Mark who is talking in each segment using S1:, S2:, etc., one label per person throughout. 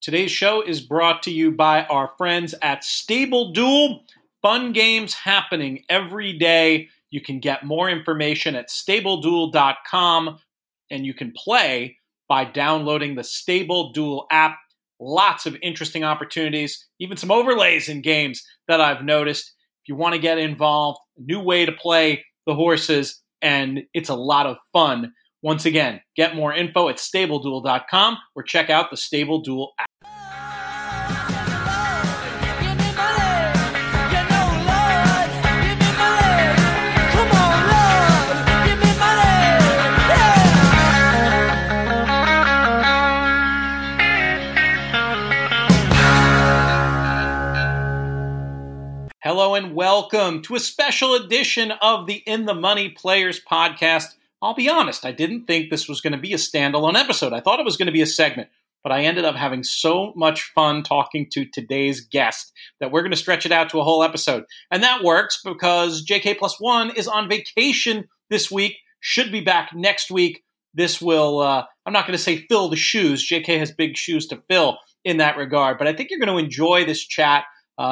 S1: Today's show is brought to you by our friends at Stable Duel. Fun games happening every day. You can get more information at StableDuel.com, and you can play by downloading the Stable Duel app. Lots of interesting opportunities, even some overlays in games that I've noticed. If you want to get involved, a new way to play the horses, and it's a lot of fun. Once again, get more info at StableDuel.com or check out the Stable Duel app. Hello and welcome to a special edition of the In the Money Players podcast. I'll be honest, I didn't think this was going to be a standalone episode. I thought it was going to be a segment, but I ended up having so much fun talking to today's guest that we're going to stretch it out to a whole episode. And that works because JK+1 is on vacation this week, should be back next week. This will, I'm not going to say fill the shoes. JK has big shoes to fill in that regard, but I think you're going to enjoy this chat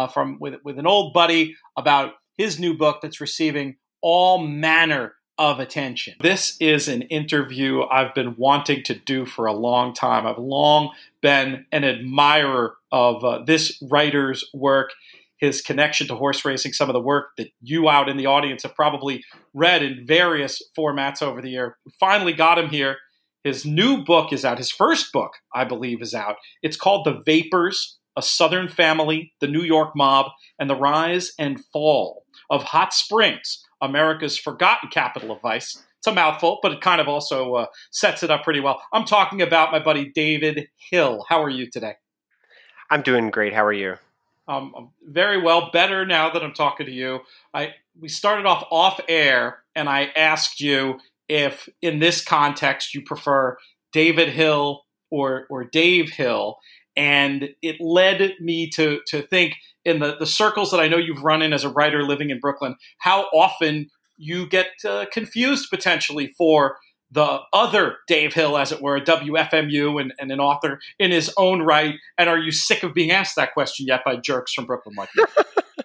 S1: with an old buddy about his new book that's receiving all manner of attention. This is an interview I've been wanting to do for a long time. I've long been an admirer of this writer's work, his connection to horse racing, some of the work that you out in the audience have probably read in various formats over the year. We finally got him here. His new book is out. His first book, I believe, is out. It's called The Vapors: A Southern Family, the New York Mob, and the Rise and Fall of Hot Springs, America's Forgotten Capital of Vice. It's a mouthful, but it kind of also sets it up pretty well. I'm talking about my buddy David Hill. How are you today?
S2: I'm doing great. How are you?
S1: I'm very well, better now that I'm talking to you. We started off air, and I asked you if, in this context, you prefer David Hill or Dave Hill. And it led me to think, in the circles that I know you've run in as a writer living in Brooklyn, how often you get confused potentially for the other Dave Hill, as it were, a WFMU and an author in his own right. And are you sick of being asked that question yet by jerks from Brooklyn like you?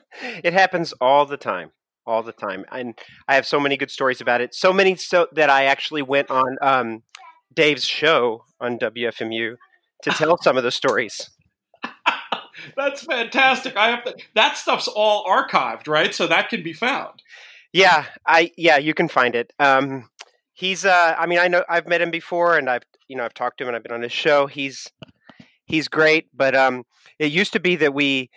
S2: It happens all the time. And I have so many good stories about it. So many so that I actually went on Dave's show on WFMU to tell some of the stories.
S1: That's fantastic. That stuff's all archived, right? So that can be found.
S2: Yeah, you can find it. He's I know I've met him before, and I've talked to him and I've been on his show. He's great, but it used to be that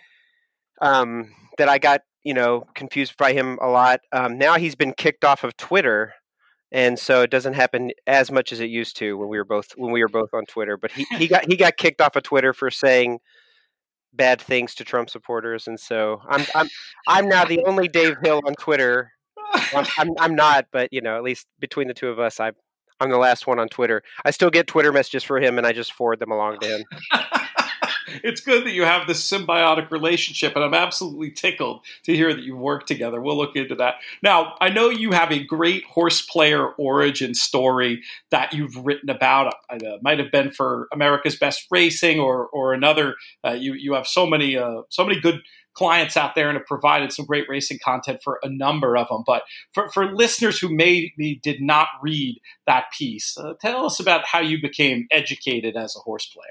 S2: that I got, confused by him a lot. Now he's been kicked off of Twitter. And so it doesn't happen as much as it used to when we were both on Twitter. But he got kicked off of Twitter for saying bad things to Trump supporters, and so I'm now the only Dave Hill on Twitter. I'm not, but at least between the two of us, I'm the last one on Twitter. I still get Twitter messages for him, and I just forward them along to him.
S1: It's good that you have this symbiotic relationship, and I'm absolutely tickled to hear that you've worked together. We'll look into that. Now, I know you have a great horse player origin story that you've written about. It might have been for America's Best Racing or another. You have so many good clients out there and have provided some great racing content for a number of them. But for listeners who maybe did not read that piece, tell us about how you became educated as a horse player.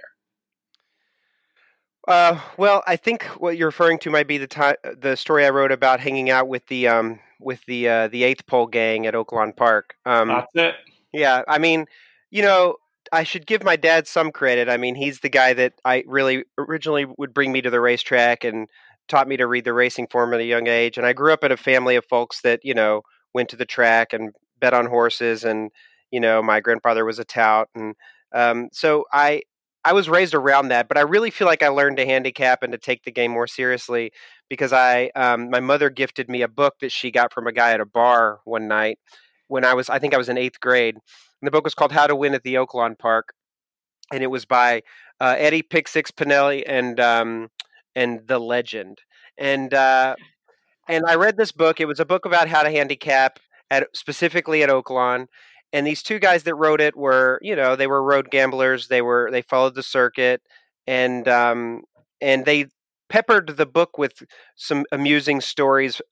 S2: Well, I think what you're referring to might be the story I wrote about hanging out with the Eighth Pole gang at Oaklawn Park.
S1: That's it.
S2: Yeah, I mean, I should give my dad some credit. I mean, he's the guy that I really originally would bring me to the racetrack and taught me to read the racing form at a young age. And I grew up in a family of folks that went to the track and bet on horses, and my grandfather was a tout, and so I was raised around that, but I really feel like I learned to handicap and to take the game more seriously because my mother gifted me a book that she got from a guy at a bar one night when I think I was in 8th grade. And the book was called How to Win at the Oaklawn Park. And it was by Eddie Pick Six Pinelli and The Legend. And I read this book. It was a book about how to handicap specifically at Oaklawn. And these two guys that wrote it were, they were road gamblers. They followed the circuit, and they peppered the book with some amusing stories,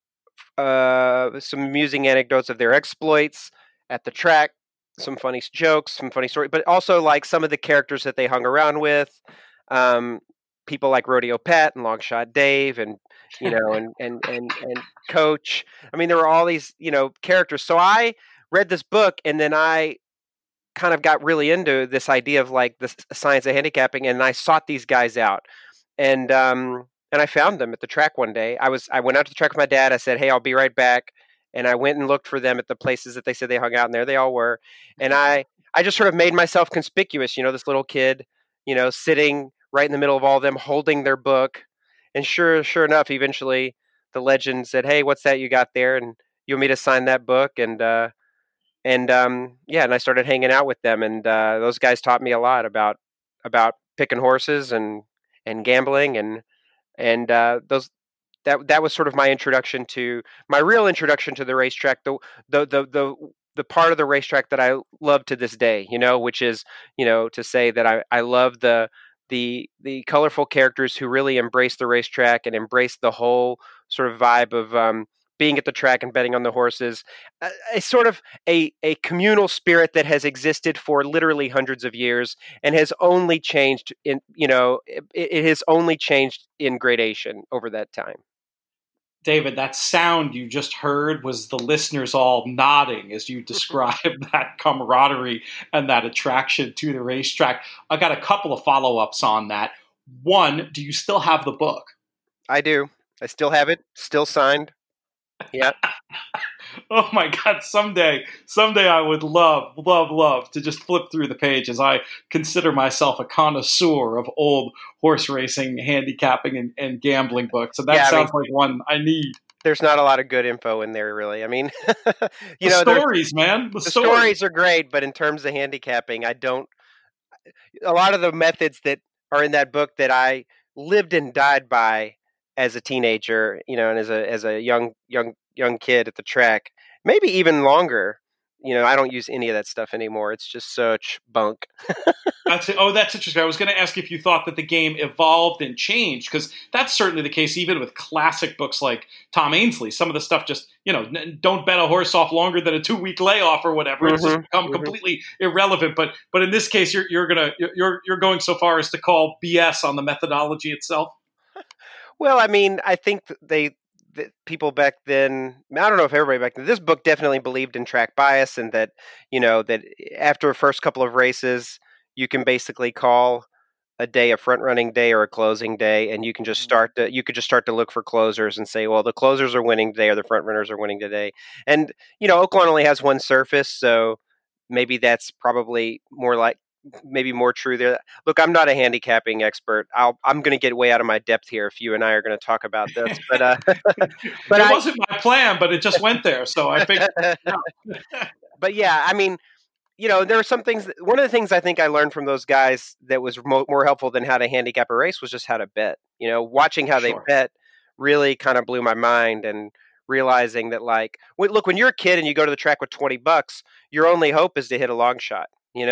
S2: some amusing anecdotes of their exploits at the track, some funny jokes, some funny stories, but also like some of the characters that they hung around with. People like Rodeo Pat and Longshot Dave, and and Coach. I mean, there were all these characters. So I read this book, and then I kind of got really into this idea of like the science of handicapping, and I sought these guys out, and I found them at the track one day. I went out to the track with my dad. I said, "Hey, I'll be right back," and I went and looked for them at the places that they said they hung out, and there they all were. And I just sort of made myself conspicuous, this little kid, sitting right in the middle of all of them, holding their book. And sure enough, eventually the legend said, "Hey, what's that you got there? And you want me to sign that book?" And I started hanging out with them, and those guys taught me a lot about picking horses and gambling, and that was sort of my real introduction to the racetrack, the part of the racetrack that I love to this day, which is to say that I love the colorful characters who really embrace the racetrack and embrace the whole sort of vibe of being at the track and betting on the horses, a sort of a communal spirit that has existed for literally hundreds of years and has only changed it has only changed in gradation over that time.
S1: David, that sound you just heard was the listeners all nodding as you described that camaraderie and that attraction to the racetrack. I got a couple of follow-ups on that. One, do you still have the book?
S2: I do. I still have it, still signed. Yeah.
S1: Oh my God! Someday I would love to just flip through the pages. I consider myself a connoisseur of old horse racing, handicapping, and gambling books, and that sounds like one I need.
S2: There's not a lot of good info in there, really. I mean,
S1: the stories, man. The
S2: stories are great, but in terms of handicapping, I don't. A lot of the methods that are in that book that I lived and died by as a teenager, and as a young kid at the track, maybe even longer. I don't use any of that stuff anymore. It's just such bunk.
S1: That's interesting. I was going to ask if you thought that the game evolved and changed, because that's certainly the case even with classic books like Tom Ainsley. Some of the stuff just, don't bet a horse off longer than a 2-week layoff or whatever. It's just become completely irrelevant. But in this case, you're going so far as to call BS on the methodology itself.
S2: Well, I mean, I think that people back then, I don't know if everybody back then, this book definitely believed in track bias, and that, that after a first couple of races, you can basically call a day a front running day or a closing day, and you can just start to look for closers and say, well, the closers are winning today or the front runners are winning today. And, Oaklawn only has one surface, so maybe that's probably maybe more true there. Look, I'm not a handicapping expert. I'm going to get way out of my depth here if you and I are going to talk about this. But
S1: it wasn't my plan, but it just went there. So I think.
S2: But yeah, I mean, there are some things. One of the things I think I learned from those guys that was more helpful than how to handicap a race was just how to bet. Watching how they bet really kind of blew my mind, and realizing that, like, look, when you're a kid and you go to the track with $20, your only hope is to hit a long shot.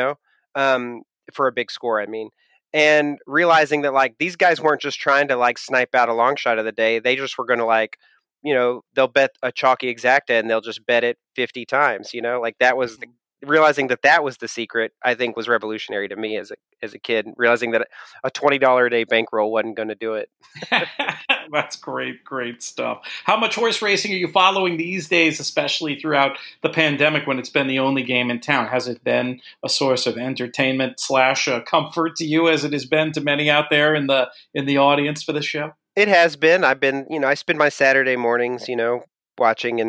S2: For a big score, I mean, and realizing that, like, these guys weren't just trying to, like, snipe out a long shot of the day. They just were going to, like, they'll bet a chalky exacta and they'll just bet it 50 times, like that was realizing that was the secret, I think, was revolutionary to me as a kid, realizing that a $20 a day bankroll wasn't going to do it.
S1: That's great stuff. How much horse racing are you following these days, especially throughout the pandemic when it's been the only game in town? Has it been a source of entertainment / comfort to you, as it has been to many out there in the audience for this show? It
S2: has been. I've been, I spend my Saturday mornings, watching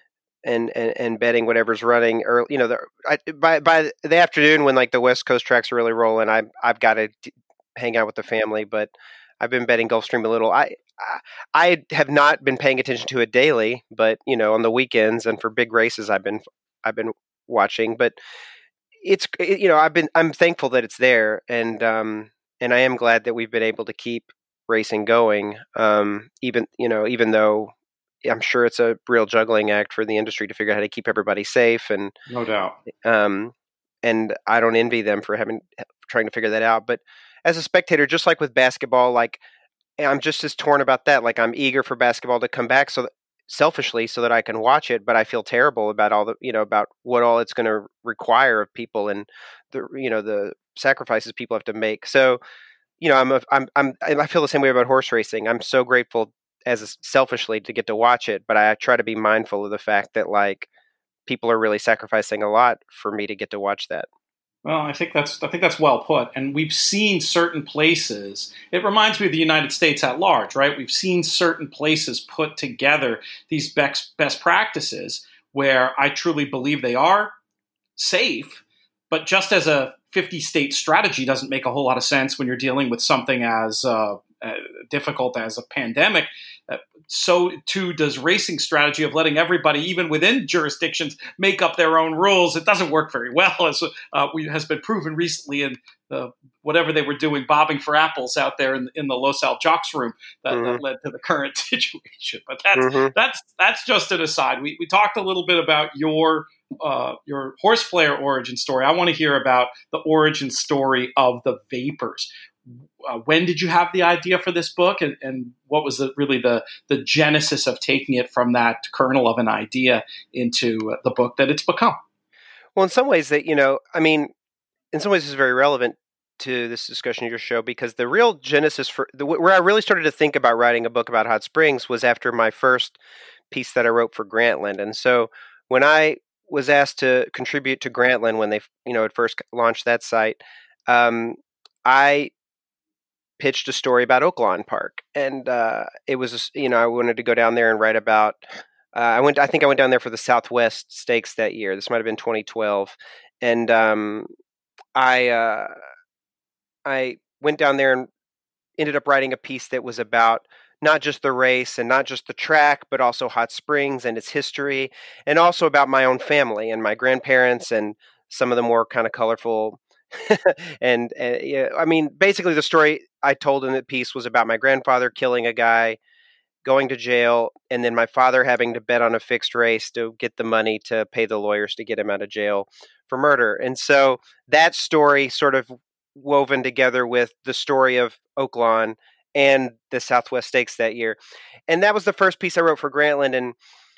S2: and betting whatever's running early. By the afternoon, when, like, the West Coast tracks are really rolling, I've got to hang out with the family. But I've been betting Gulfstream a little. I have not been paying attention to it daily, but on the weekends and for big races, I've been watching. But I'm thankful that it's there, and I am glad that we've been able to keep racing going, even though I'm sure it's a real juggling act for the industry to figure out how to keep everybody safe, and
S1: no doubt.
S2: And I don't envy them for trying to figure that out. But as a spectator, just like with basketball, like I'm just as torn about that. Like I'm eager for basketball to come back selfishly so that I can watch it, but I feel terrible about all the, about what all it's going to require of people and the sacrifices people have to make. So, I feel the same way about horse racing. I'm so grateful selfishly to get to watch it, but I try to be mindful of the fact that like people are really sacrificing a lot for me to get to watch that.
S1: Well, I think that's well put. And we've seen certain places. It reminds me of the United States at large, right? We've seen certain places put together these best practices where I truly believe they are safe, but just as a 50-state strategy doesn't make a whole lot of sense when you're dealing with something as difficult as a pandemic. So too does racing strategy of letting everybody, even within jurisdictions, make up their own rules. It doesn't work very well, as has been proven recently in whatever they were doing, bobbing for apples out there in the Los Al Jocks room that led to the current situation. But that's just an aside. We talked a little bit about your horse player origin story. I want to hear about the origin story of the Vapors. When did you have the idea for this book, and what was really the genesis of taking it from that kernel of an idea into the book that it's become?
S2: Well, in some ways in some ways it's very relevant to this discussion of your show, because the real genesis where I really started to think about writing a book about Hot Springs was after my first piece that I wrote for Grantland. And so when I was asked to contribute to Grantland when they had first launched that site, I pitched a story about Oaklawn Park, and it was I wanted to go down there and write about. I think I went down there for the Southwest Stakes that year. This might have been 2012, and I went down there and ended up writing a piece that was about not just the race and not just the track, but also Hot Springs and its history, and also about my own family and my grandparents and some of the more kind of colorful. and basically the story I told in that piece was about my grandfather killing a guy, going to jail, and then my father having to bet on a fixed race to get the money to pay the lawyers to get him out of jail for murder. And so that story sort of woven together with the story of Oaklawn and the Southwest Stakes that year. And that was the first piece I wrote for Grantland. And,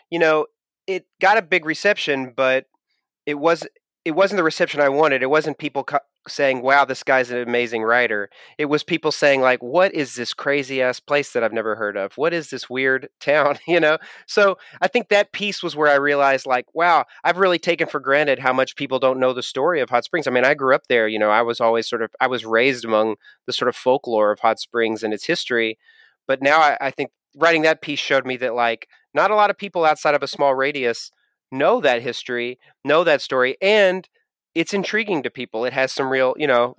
S2: it got a big reception, but it wasn't the reception I wanted. It wasn't people saying, wow, this guy's an amazing writer. It was people saying, like, what is this crazy ass place that I've never heard of? What is this weird town? So I think that piece was where I realized, like, wow, I've really taken for granted how much people don't know the story of Hot Springs. I mean, I grew up there. I was always I was raised among the sort of folklore of Hot Springs and its history. But now I think writing that piece showed me that, like, not a lot of people outside of a small radius know that history, know that story, and it's intriguing to people. It has some real,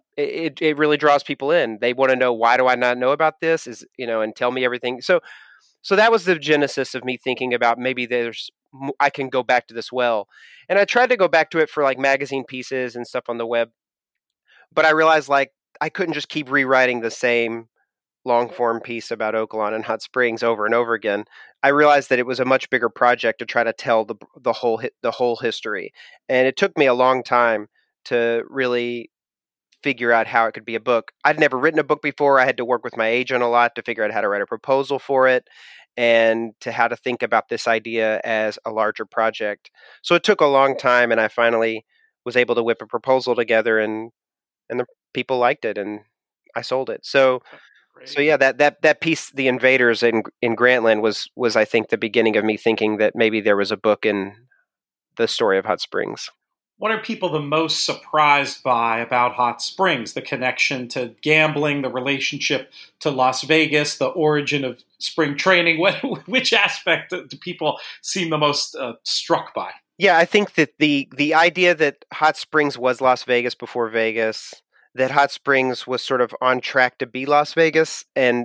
S2: it really draws people in. They want to know, why do I not know about this? And tell me everything. So that was the genesis of me thinking about maybe I can go back to this well. And I tried to go back to it for like magazine pieces and stuff on the web, but I realized like I couldn't just keep rewriting the same long form piece about Oaklawn and Hot Springs over and over again. I realized that it was a much bigger project to try to tell the whole history, and it took me a long time to really figure out how it could be a book. I'd never written a book before. I had to work with my agent a lot to figure out how to write a proposal for it and to how to think about this idea as a larger project. So it took a long time, and I finally was able to whip a proposal together, and the people liked it, and I sold it. So yeah, that piece, The Invaders in Grantland, was I think the beginning of me thinking that maybe there was a book in the story of Hot Springs.
S1: What are people the most surprised by about Hot Springs? The connection to gambling, the relationship to Las Vegas, the origin of spring training. Which aspect do people seem the most struck by?
S2: Yeah, I think that the idea that Hot Springs was Las Vegas before Vegas, that Hot Springs was sort of on track to be Las Vegas, and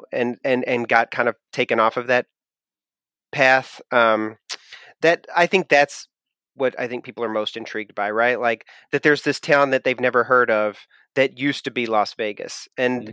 S2: and got kind of taken off of that path. That I think that's what I think people are most intrigued by, right? Like that there's this town that they've never heard of that used to be Las Vegas, and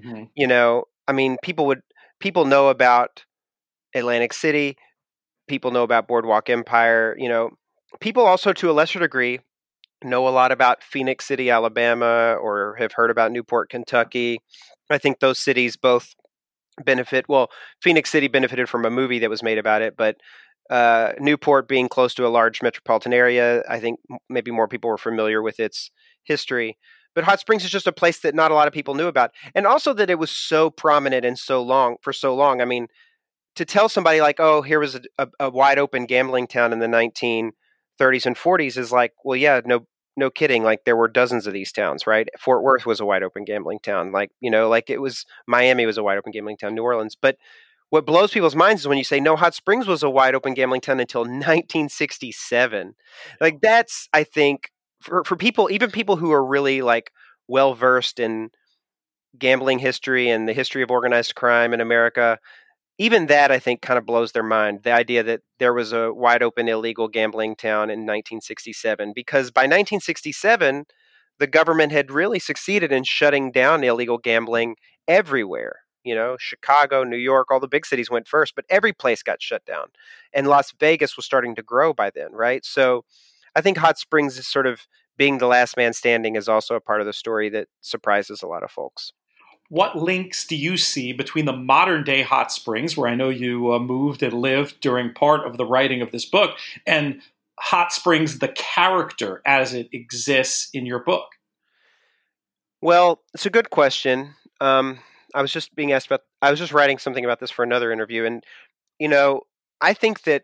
S2: people know about Atlantic City, people know about Boardwalk Empire. People also, to a lesser degree, know a lot about Phoenix City, Alabama, or have heard about Newport, Kentucky. I think those cities both benefit. Well, Phoenix City benefited from a movie that was made about it, but Newport being close to a large metropolitan area, I think maybe more people were familiar with its history. But Hot Springs is just a place that not a lot of people knew about, and also that it was so prominent and so long for so long. I mean, to tell somebody like, "Oh, here was a wide open gambling town in the 1930s and 40s," is like, well, yeah, no kidding. Like there were dozens of these towns, right? Fort Worth was a wide open gambling town, like like it was Miami was a wide open gambling town, New Orleans. But what blows people's minds is when you say no, Hot Springs was a wide open gambling town until 1967. Like that's, I think, for people, even people who are really like well versed in gambling history and the history of organized crime in America, even that I think kind of blows their mind. The idea that there was a wide open illegal gambling town in 1967, because by 1967 the government had really succeeded in shutting down illegal gambling everywhere. Chicago, New York, all the big cities went first, but every place got shut down. And Las Vegas was starting to grow by then, right? So I think Hot Springs is sort of being the last man standing is also a part of the story that surprises a lot of folks.
S1: What links do you see between the modern day Hot Springs, where I know you moved and lived during part of the writing of this book, and Hot Springs, the character as it exists in your book?
S2: Well, it's a good question. I was just being asked about, I was just writing something about this for another interview. And, I think that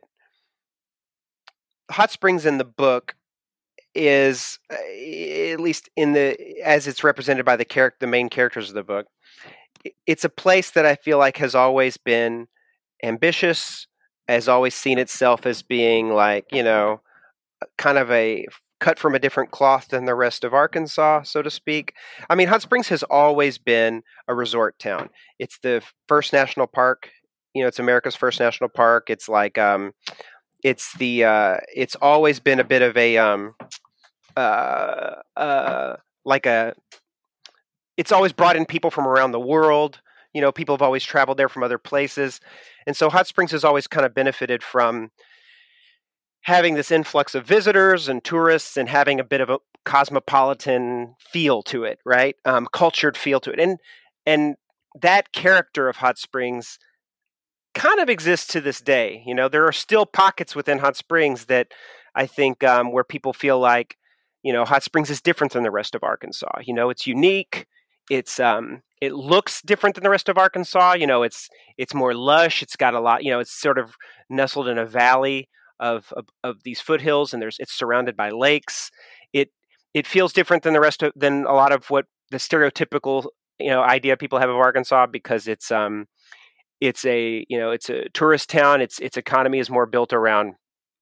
S2: Hot Springs in the book is, at least as it's represented by the main characters of the book, it's a place that I feel like has always been ambitious, has always seen itself as being like, kind of a cut from a different cloth than the rest of Arkansas, so to speak. I mean, Hot Springs has always been a resort town. It's the first national park. It's America's first national park. It's like, it's always been a bit of a, it's always brought in people from around the world. People have always traveled there from other places. And so Hot Springs has always kind of benefited from having this influx of visitors and tourists and having a bit of a cosmopolitan feel to it, right? Cultured feel to it. And that character of Hot Springs kind of exists to this day. There are still pockets within Hot Springs that I think where people feel like, Hot Springs is different than the rest of Arkansas. It's unique. It looks different than the rest of Arkansas. It's more lush. It's got a lot, it's sort of nestled in a valley of these foothills, and it's surrounded by lakes. It feels different than than a lot of what the stereotypical idea people have of Arkansas, because it's a tourist town. Its economy is more built around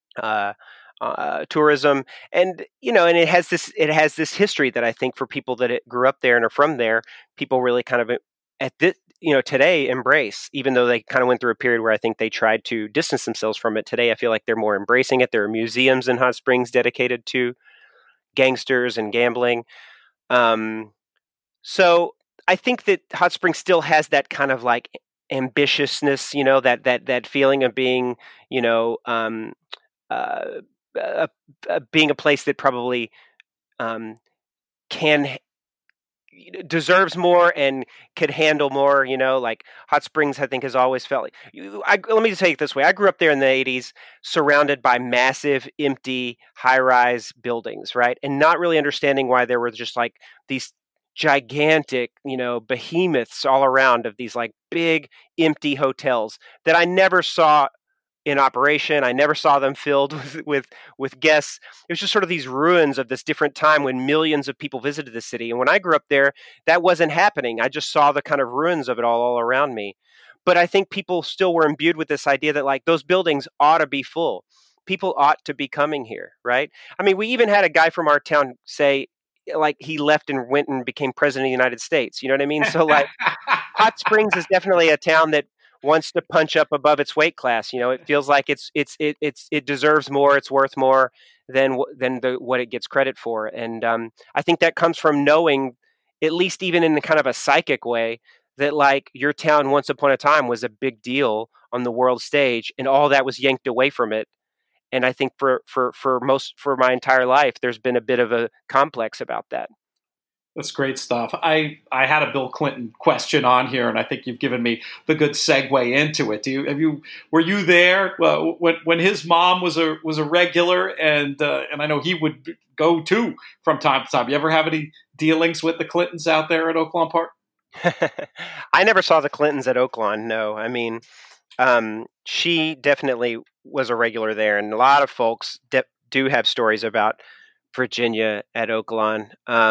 S2: tourism, and and it has this history that I think for people that grew up there and are from there, people really kind of at this today embrace, even though they kind of went through a period where I think they tried to distance themselves from it. Today I feel like they're more embracing it. There are museums in Hot Springs dedicated to gangsters and gambling. So I think that Hot Springs still has that kind of like ambitiousness, that feeling of being, being a place that probably deserves more and could handle more. Like Hot Springs, I think, has always felt like. Let me just take it this way: I grew up there in the '80s, surrounded by massive, empty, high-rise buildings, right, and not really understanding why there were just like these gigantic, behemoths all around of these like big, empty hotels that I never saw in operation. I never saw them filled with guests. It was just sort of these ruins of this different time when millions of people visited the city. And when I grew up there, that wasn't happening. I just saw the kind of ruins of it all around me. But I think people still were imbued with this idea that like those buildings ought to be full. People ought to be coming here, right? I mean, we even had a guy from our town say, like, he left and went and became president of the United States. You know what I mean? So like Hot Springs is definitely a town that wants to punch up above its weight class. It feels like it deserves more. It's worth more than what it gets credit for. And I think that comes from knowing, at least even in kind of a psychic way, that like your town once upon a time was a big deal on the world stage, and all that was yanked away from it. And I think for my entire life, there's been a bit of a complex about that.
S1: That's great stuff. I had a Bill Clinton question on here, and I think you've given me the good segue into it. Were you there when his mom was a regular, and I know he would go too from time to time. You ever have any dealings with the Clintons out there at Oaklawn Park?
S2: I never saw the Clintons at Oaklawn. No, I mean, she definitely was a regular there, and a lot of folks do have stories about Virginia at Oaklawn.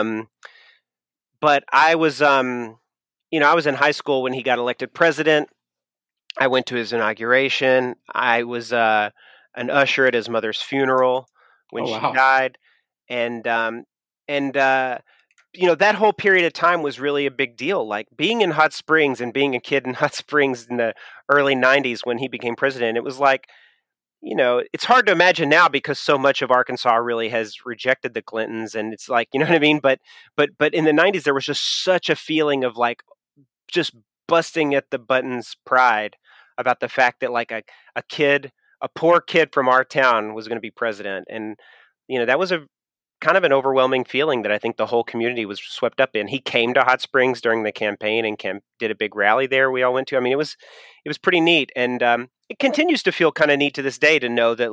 S2: But I was, I was in high school when he got elected president. I went to his inauguration. I was an usher at his mother's funeral when she died, and that whole period of time was really a big deal. Like being in Hot Springs and being a kid in Hot Springs in the early '90s when he became president, it was like, it's hard to imagine now because so much of Arkansas really has rejected the Clintons, and it's like, you know what I mean? But in the '90s, there was just such a feeling of like just busting at the buttons pride about the fact that like a poor kid from our town was going to be president. And, that was a kind of an overwhelming feeling that I think the whole community was swept up in. He came to Hot Springs during the campaign and did a big rally there we all went to. I mean, it was pretty neat. And it continues to feel kind of neat to this day to know that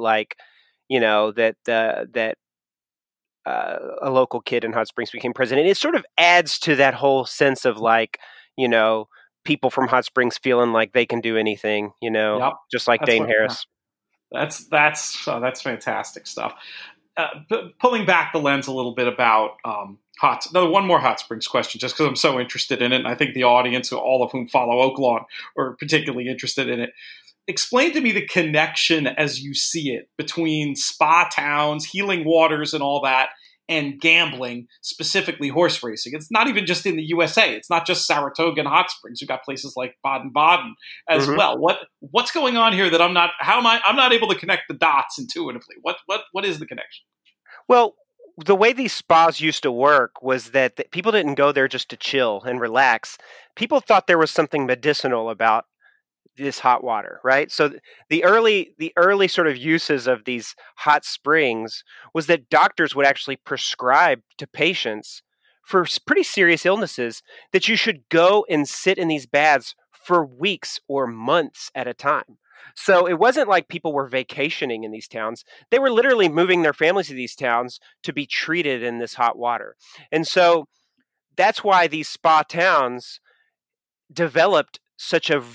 S2: that a local kid in Hot Springs became president. It sort of adds to that whole sense of like, people from Hot Springs feeling like they can do anything, just like Dane Harris.
S1: That's fantastic stuff. Pulling back the lens a little bit about one more Hot Springs question, just because I'm so interested in it, and I think the audience, all of whom follow Oaklawn, are particularly interested in it. Explain to me the connection as you see it between spa towns, healing waters, and all that, and gambling, specifically horse racing. It's not even just in the USA. It's not just Saratoga and Hot Springs. You've got places like Baden-Baden as well. What's going on here that I'm not able to connect the dots intuitively? What is the connection?
S2: Well, the way these spas used to work was that people didn't go there just to chill and relax. People thought there was something medicinal about this hot water, right? So the early sort of uses of these hot springs was that doctors would actually prescribe to patients for pretty serious illnesses that you should go and sit in these baths for weeks or months at a time. So it wasn't like people were vacationing in these towns. They were literally moving their families to these towns to be treated in this hot water. And so that's why these spa towns developed such a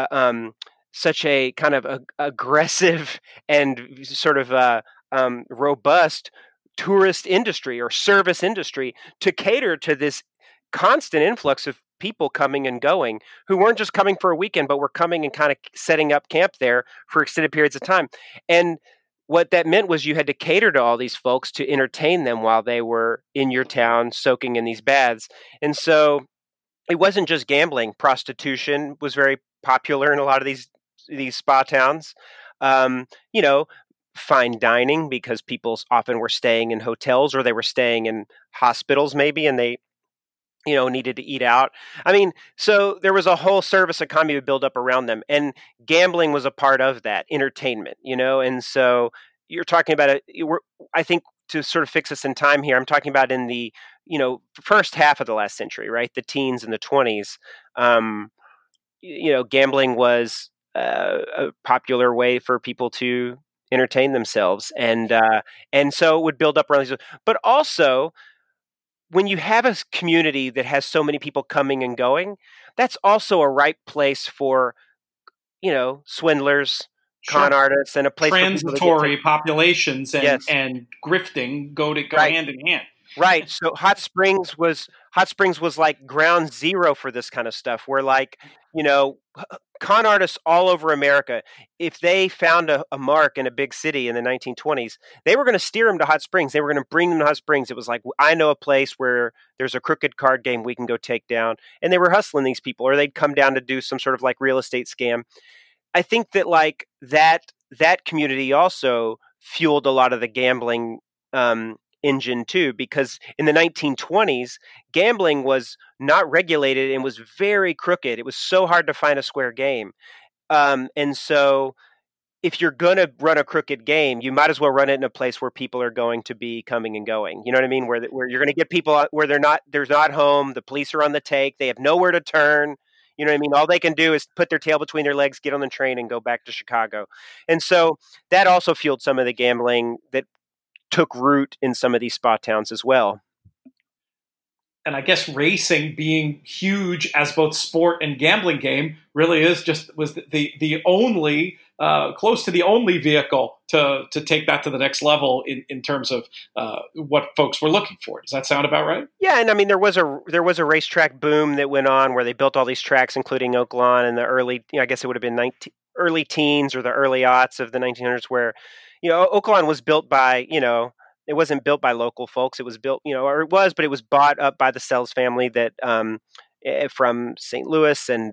S2: kind of aggressive and sort of robust tourist industry or service industry to cater to this constant influx of people coming and going who weren't just coming for a weekend, but were coming and kind of setting up camp there for extended periods of time. And what that meant was you had to cater to all these folks to entertain them while they were in your town soaking in these baths. And so it wasn't just gambling. Prostitution was very popular in a lot of these spa towns. Fine dining, because people often were staying in hotels or they were staying in hospitals maybe, and they needed to eat out. I mean, so there was a whole service economy to build up around them, and gambling was a part of that entertainment, and so you're talking about I think to sort of fix us in time here, I'm talking about in the first half of the last century, right? The teens and the 20s. Gambling was a popular way for people to entertain themselves, and so it would build up around these. But also, when you have a community that has so many people coming and going, that's also a right place for swindlers, con artists, and a place
S1: transitory for populations and grifting go hand in hand.
S2: Right. So Hot Springs was like ground zero for this kind of stuff, where con artists all over America, if they found a mark in a big city in the 1920s, they were going to steer them to Hot Springs. They were going to bring them to Hot Springs. It was like, I know a place where there's a crooked card game we can go take down. And they were hustling these people, or they'd come down to do some sort of like real estate scam. I think that like that community also fueled a lot of the gambling engine too, because in the 1920s, gambling was not regulated and was very crooked. It was so hard to find a square game. And so if you're going to run a crooked game, you might as well run it in a place where people are going to be coming and going. You know what I mean? Where you're going to get people where they're not home. The police are on the take. They have nowhere to turn. You know what I mean? All they can do is put their tail between their legs, get on the train, and go back to Chicago. And so that also fueled some of the gambling that took root in some of these spa towns as well.
S1: And I guess racing being huge as both sport and gambling game really was the only close to the only vehicle to take that to the next level in terms of what folks were looking for. Does that sound about right?
S2: Yeah, and I mean there was a racetrack boom that went on where they built all these tracks, including Oaklawn in the early, I guess it would have been early teens or the early aughts of the 1900s, where Oaklawn was built by it wasn't built by local folks. It was built, but it was bought up by the Sells family that from St. Louis, and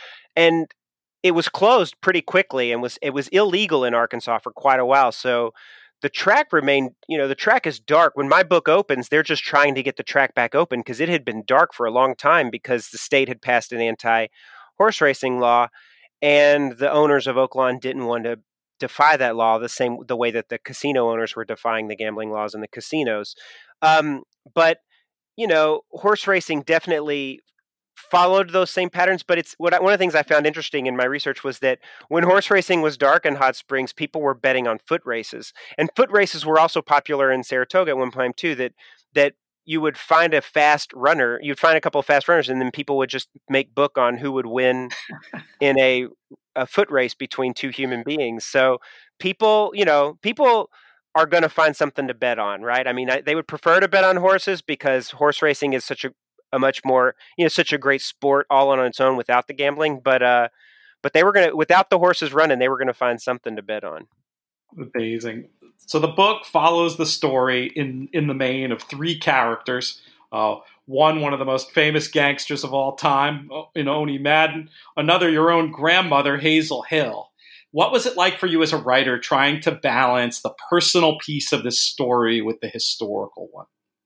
S2: it was closed pretty quickly, and it was illegal in Arkansas for quite a while. So the track remained, the track is dark. When my book opens, they're just trying to get the track back open because it had been dark for a long time because the state had passed an anti-horse racing law, and the owners of Oaklawn didn't want to defy that law the way that the casino owners were defying the gambling laws in the casinos. But horse racing definitely followed those same patterns. But one of the things I found interesting in my research was that when horse racing was dark in Hot Springs, people were betting on foot races, and foot races were also popular in Saratoga at one time too. That you would find a fast runner, you'd find a couple of fast runners, and then people would just make book on who would win in a foot race between two human beings. So people are going to find something to bet on, right? I mean, they would prefer to bet on horses because horse racing is such a much more, such a great sport all on its own without the gambling. But they were without the horses running, they were going to find something to bet on.
S1: Amazing. So the book follows the story in the main of three characters. One of the most famous gangsters of all time, Owney Madden. Another, your own grandmother, Hazel Hill. What was it like for you as a writer trying to balance the personal piece of this story with the historical one?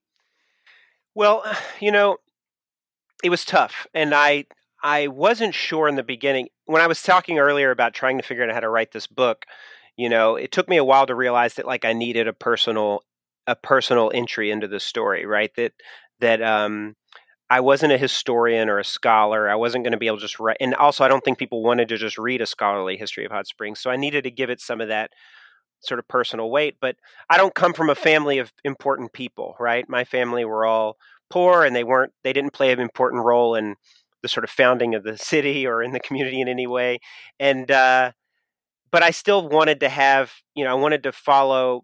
S2: Well, it was tough. And I wasn't sure in the beginning. When I was talking earlier about trying to figure out how to write this book, it took me a while to realize that I needed a personal entry into the story, right? That I wasn't a historian or a scholar. I wasn't going to be able to just write. And also, I don't think people wanted to just read a scholarly history of Hot Springs. So I needed to give it some of that sort of personal weight. But I don't come from a family of important people, right? My family were all poor, and they didn't play an important role in the sort of founding of the city or in the community in any way. And, but I still wanted to have, I wanted to follow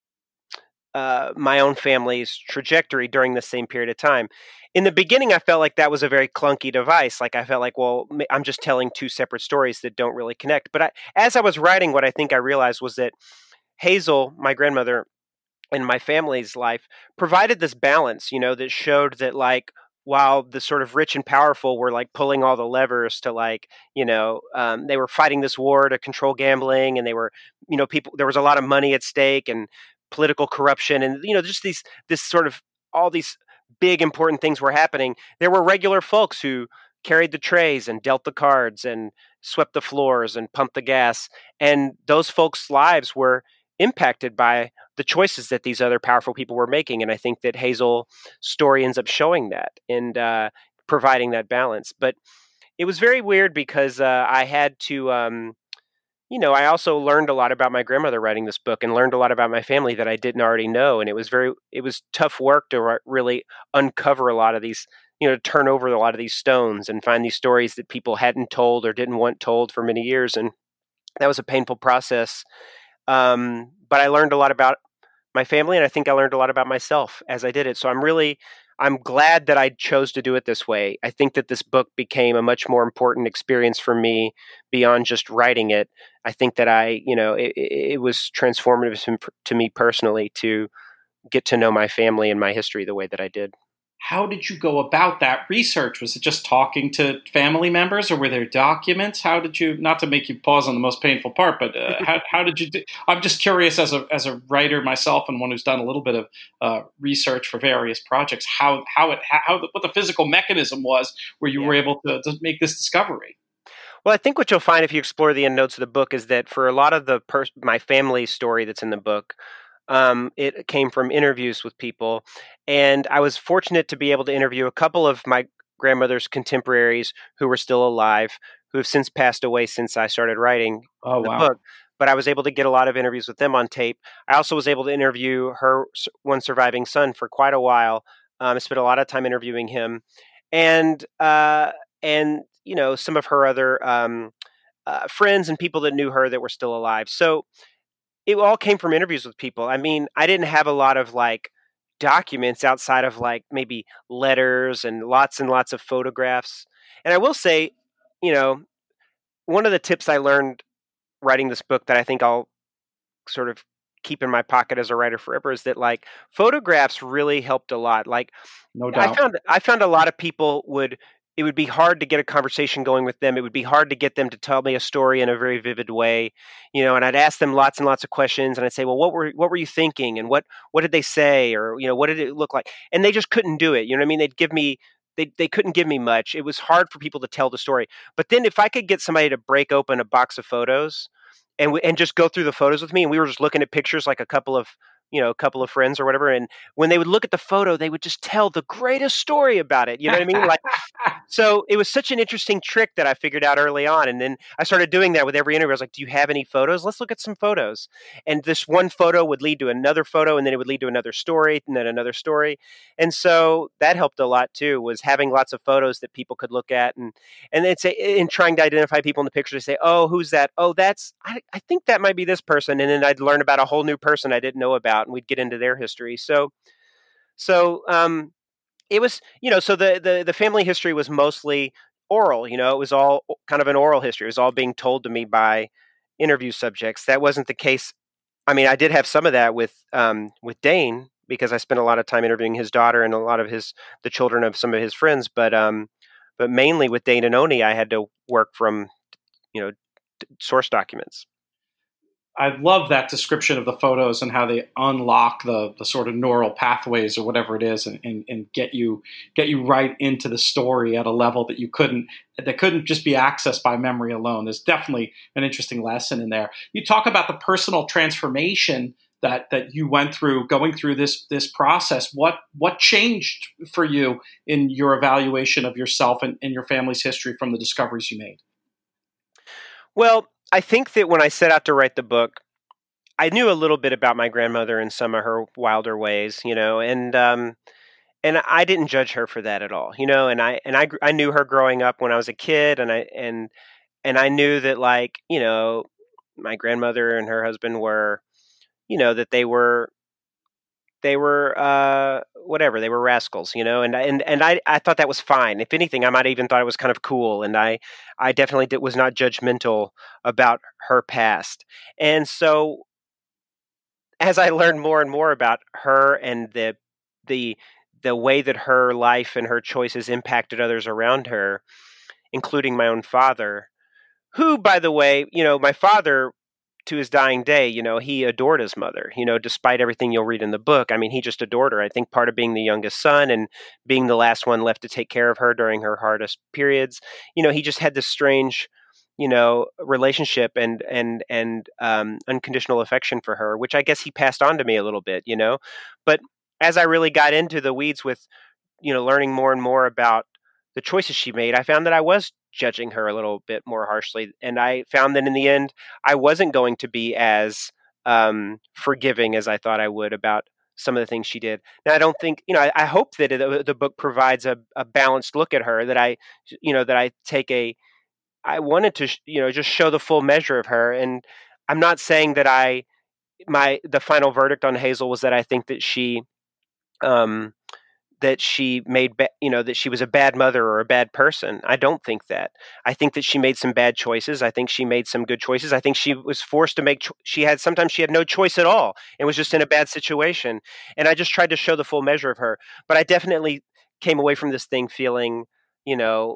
S2: my own family's trajectory during the same period of time. In the beginning, I felt like that was a very clunky device. I felt like, well, I'm just telling two separate stories that don't really connect. But as I was writing, what I think I realized was that Hazel, my grandmother, in my family's life, provided this balance, that showed that while the sort of rich and powerful were pulling all the levers to they were fighting this war to control gambling, and they were, there was a lot of money at stake and political corruption, and just this sort of all these big important things were happening. There were regular folks who carried the trays and dealt the cards and swept the floors and pumped the gas, and those folks' lives were impacted by the choices that these other powerful people were making. And I think that Hazel's story ends up showing that and providing that balance. But it was very weird because I had to, I also learned a lot about my grandmother writing this book and learned a lot about my family that I didn't already know. And it was tough work to really uncover a lot of these, to turn over a lot of these stones and find these stories that people hadn't told or didn't want told for many years. And that was a painful process. But I learned a lot about my family, and I think I learned a lot about myself as I did it. So I'm glad that I chose to do it this way. I think that this book became a much more important experience for me beyond just writing it. I think that it was transformative to me personally to get to know my family and my history the way that I did.
S1: How did you go about that research? Was it just talking to family members, or were there documents? How did you, not to make you pause on the most painful part, but how did you do? I'm just curious as a writer myself and one who's done a little bit of research for various projects, what the physical mechanism was where you were able to make this discovery.
S2: Well, I think what you'll find if you explore the end notes of the book is that for a lot of my family story that's in the book, it came from interviews with people, and I was fortunate to be able to interview a couple of my grandmother's contemporaries who were still alive, who have since passed away since I started writing
S1: Oh,
S2: the
S1: wow.
S2: book. But I was able to get a lot of interviews with them on tape. I also was able to interview her one surviving son for quite a while. I spent a lot of time interviewing him, and some of her other friends and people that knew her that were still alive. So it all came from interviews with people. I mean, I didn't have a lot of like documents outside of like maybe letters and lots of photographs. And I will say, you know, one of the tips I learned writing this book that I think I'll sort of keep in my pocket as a writer forever is that like photographs really helped a lot. Like
S1: No
S2: I
S1: doubt.
S2: found I found a lot of people would it would be hard to get a conversation going with them. It would be hard to get them to tell me a story in a very vivid way, and I'd ask them lots and lots of questions and I'd say, "Well, what were you thinking and what did they say or, what did it look like?" And they just couldn't do it. You know what I mean? They couldn't give me much. It was hard for people to tell the story. But then if I could get somebody to break open a box of photos and just go through the photos with me, and we were just looking at pictures like a couple of friends or whatever, and when they would look at the photo, they would just tell the greatest story about it. You know what I mean? Like, so it was such an interesting trick that I figured out early on. And then I started doing that with every interview. I was like, "Do you have any photos? Let's look at some photos." And this one photo would lead to another photo, and then it would lead to another story, and then another story. And so that helped a lot too, was having lots of photos that people could look at. And it's in trying to identify people in the picture to say, "Oh, who's that? Oh, I think that might be this person." And then I'd learn about a whole new person I didn't know about, and we'd get into their history. So it was, so the family history was mostly oral. It was all kind of an oral history. It was all being told to me by interview subjects. That wasn't the case. I mean, I did have some of that with Dane, because I spent a lot of time interviewing his daughter and a lot of the children of some of his friends. But mainly with Dane and Oni, I had to work from, source documents.
S1: I love that description of the photos and how they unlock the sort of neural pathways or whatever it is, and get you right into the story at a level that couldn't just be accessed by memory alone. There's definitely an interesting lesson in there. You talk about the personal transformation that you went through going through this process. What changed for you in your evaluation of yourself and your family's history from the discoveries you made?
S2: Well, I think that when I set out to write the book, I knew a little bit about my grandmother and some of her wilder ways, and I didn't judge her for that at all, and I knew her growing up when I was a kid, and I knew that, like, my grandmother and her husband were, that they were whatever, they were rascals, and I thought that was fine. If anything, I might even thought it was kind of cool, and I definitely was not judgmental about her past. And so as I learned more and more about her and the the way that her life and her choices impacted others around her, including my own father, who, by the way, my father, to his dying day, he adored his mother, despite everything you'll read in the book. I mean, he just adored her. I think part of being the youngest son and being the last one left to take care of her during her hardest periods, he just had this strange, relationship and unconditional affection for her, which I guess he passed on to me a little bit, But as I really got into the weeds with, learning more and more about the choices she made, I found that I was judging her a little bit more harshly. And I found that in the end, I wasn't going to be as forgiving as I thought I would about some of the things she did. Now, I don't think, I hope that the book provides a balanced look at her, that I take I wanted to, just show the full measure of her. And I'm not saying that the final verdict on Hazel was that I think that um, she made, that she was a bad mother or a bad person. I don't think that. I think that she made some bad choices. I think she made some good choices. I think she was forced to make, sometimes she had no choice at all and was just in a bad situation. And I just tried to show the full measure of her. But I definitely came away from this thing feeling,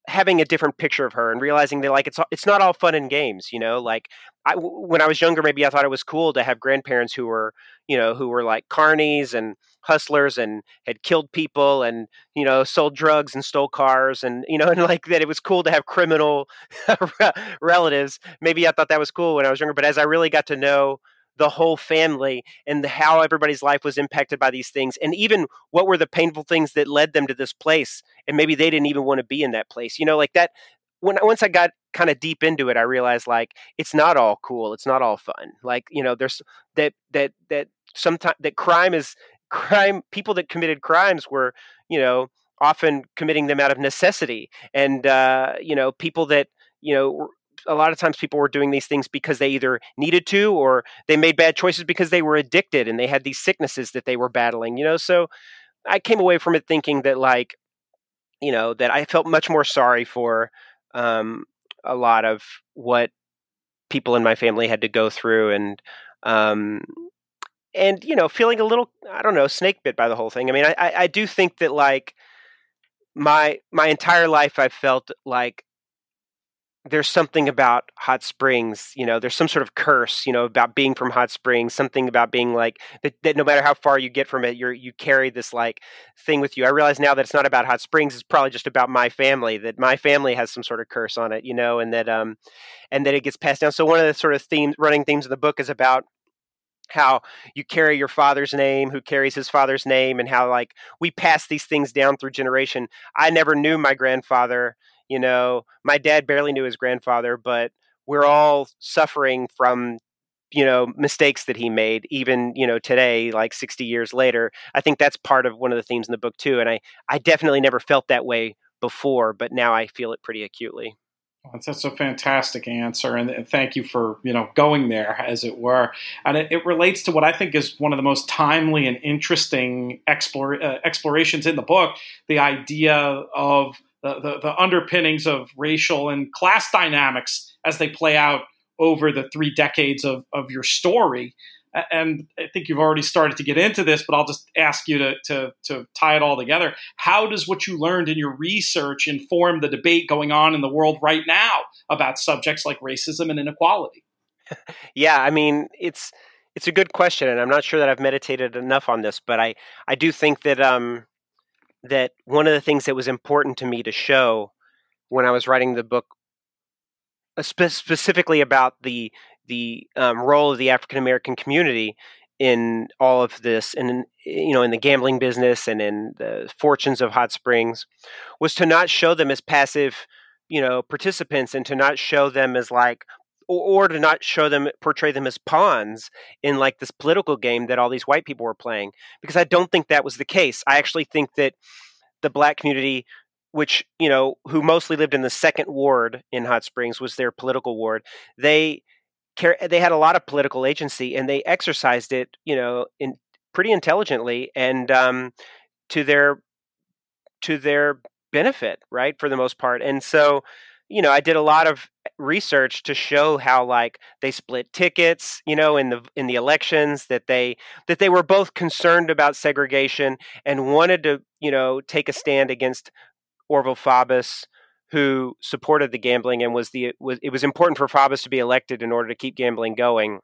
S2: having a different picture of her and realizing that like it's not all fun and games, like when I was younger, maybe I thought it was cool to have grandparents who were like carnies and hustlers and had killed people and sold drugs and stole cars and and like that it was cool to have criminal relatives. Maybe I thought that was cool when I was younger, but as I really got to know the whole family and how everybody's life was impacted by these things, and even what were the painful things that led them to this place, and maybe they didn't even want to be in that place, like that. Once I got kind of deep into it, I realized like it's not all cool, it's not all fun. Like there's that sometimes that crime. People that committed crimes were often committing them out of necessity, and people that a lot of times people were doing these things because they either needed to or they made bad choices because they were addicted and they had these sicknesses that they were battling, so I came away from it thinking that like that I felt much more sorry for a lot of what people in my family had to go through, and feeling a little, I don't know, snake bit by the whole thing. I mean, I do think that like my entire life I felt like there's something about Hot Springs, there's some sort of curse, about being from Hot Springs, something about being like that no matter how far you get from it, you carry this like thing with you. I realize now that it's not about Hot Springs, it's probably just about my family, that my family has some sort of curse on it, and that it gets passed down. So one of the sort of running themes of the book is about how you carry your father's name, who carries his father's name, and how like we pass these things down through generation. I never knew my grandfather. My dad barely knew his grandfather, but we're all suffering from, mistakes that he made, even, today, like 60 years later. I think that's part of one of the themes in the book too. And I definitely never felt that way before, but now I feel it pretty acutely.
S1: That's a fantastic answer, and thank you for going there, as it were. And it relates to what I think is one of the most timely and interesting explorations in the book: the idea of the underpinnings of racial and class dynamics as they play out over the 3 decades of your story. And I think you've already started to get into this, but I'll just ask you to tie it all together. How does what you learned in your research inform the debate going on in the world right now about subjects like racism and inequality?
S2: Yeah, I mean, it's a good question, and I'm not sure that I've meditated enough on this, but I do think that that one of the things that was important to me to show when I was writing the book, specifically about the role of the African American community in all of this, and in the gambling business and in the fortunes of Hot Springs, was to not show them as passive, participants, and to not show them as like, or to not portray them as pawns in like this political game that all these white people were playing, because I don't think that was the case. I actually think that the Black community, which, who mostly lived in the second ward in Hot Springs, was their political ward. They had a lot of political agency, and they exercised it, pretty intelligently and to their benefit, right, for the most part. And so, I did a lot of research to show how like they split tickets, in the elections, that they were both concerned about segregation and wanted to, take a stand against Orville Faubus, who supported the gambling, and it was important for Faubus to be elected in order to keep gambling going.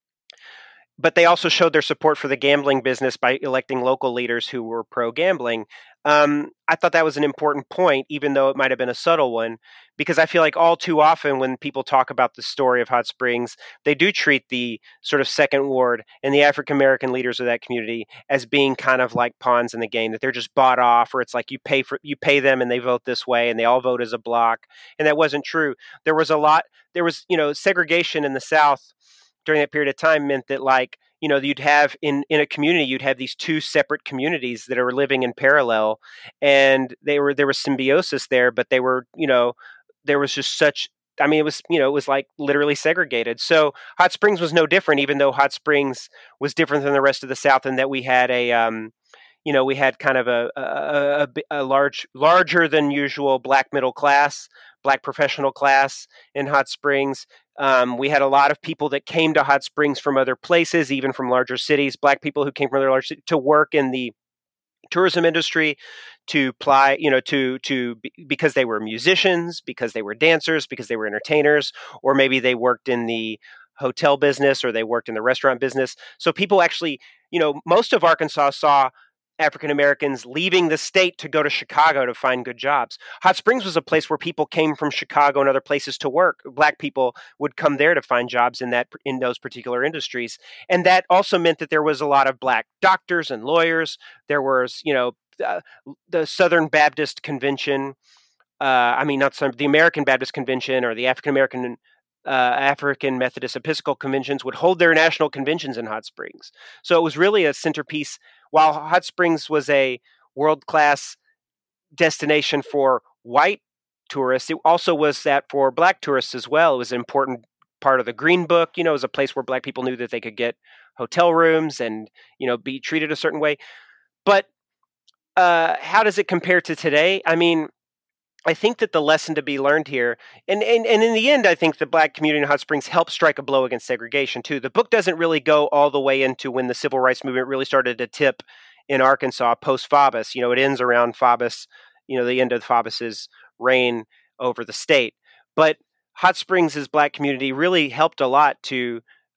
S2: But they also showed their support for the gambling business by electing local leaders who were pro-gambling. I thought that was an important point, even though it might have been a subtle one, because I feel like all too often when people talk about the story of Hot Springs, they do treat the sort of second ward and the African American leaders of that community as being kind of like pawns in the game, that they're just bought off, or it's like you pay them and they vote this way and they all vote as a block. And that wasn't true. There was segregation in the South during that period of time meant that, like, you'd have in a community, you'd have these 2 separate communities that are living in parallel, and there was symbiosis there, but they were, there was just such, I mean, it was like literally segregated. So Hot Springs was no different, even though Hot Springs was different than the rest of the South, in that we had we had kind of a larger than usual Black middle class, Black professional class in Hot Springs. We had a lot of people that came to Hot Springs from other places, even from larger cities, Black people who came from other large cities to work in the tourism industry to apply, because they were musicians, because they were dancers, because they were entertainers, or maybe they worked in the hotel business or they worked in the restaurant business. So people actually, most of Arkansas saw African Americans leaving the state to go to Chicago to find good jobs. Hot Springs was a place where people came from Chicago and other places to work. Black people would come there to find jobs in those particular industries. And that also meant that there was a lot of black doctors and lawyers. There was, the Southern Baptist Convention, the American Baptist Convention or the African Methodist Episcopal Conventions would hold their national conventions in Hot Springs. So it was really a centerpiece. While Hot Springs was a world-class destination for white tourists, it also was that for black tourists as well. It was an important part of the Green Book. It was a place where black people knew that they could get hotel rooms and, be treated a certain way. But how does it compare to today? I mean, I think that the lesson to be learned here, and in the end, I think the black community in Hot Springs helped strike a blow against segregation too. The book doesn't really go all the way into when the civil rights movement really started to tip in Arkansas post Faubus. It ends around Faubus, the end of Faubus's reign over the state. But Hot Springs' black community really helped a lot to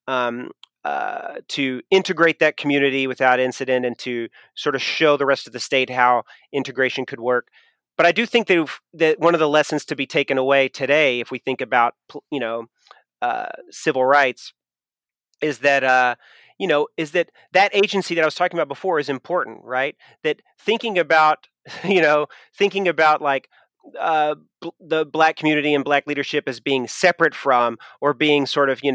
S2: integrate that community without incident and to sort of show the rest of the state how integration could work. But I do think that one of the lessons to be taken away today, if we think about civil rights, is that that agency that I was talking about before is important, right? That thinking about like the black community and black leadership as being separate from or being sort of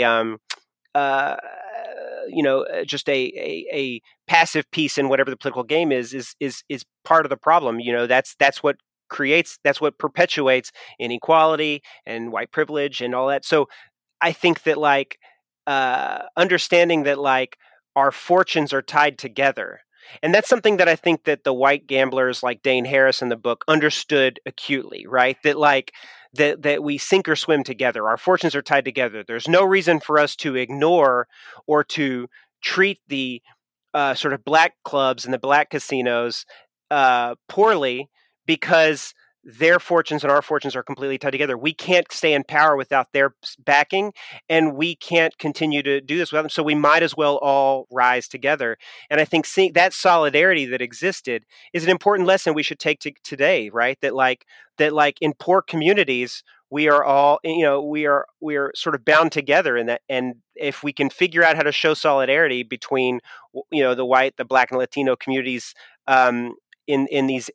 S2: just a passive piece in whatever the political game is part of the problem. That's what perpetuates inequality and white privilege and all that. So I think that understanding that our fortunes are tied together. And that's something that I think that the white gamblers like Dane Harris in the book understood acutely, right? That we sink or swim together. Our fortunes are tied together. There's no reason for us to ignore or to treat the sort of black clubs and the black casinos poorly because their fortunes and our fortunes are completely tied together. We can't stay in power without their backing, and we can't continue to do this without them. So we might as well all rise together. And I think seeing that solidarity that existed is an important lesson we should take to today, right? That in poor communities, we are all, we are sort of bound together in that. And if we can figure out how to show solidarity between, the white, the black, and Latino communities in these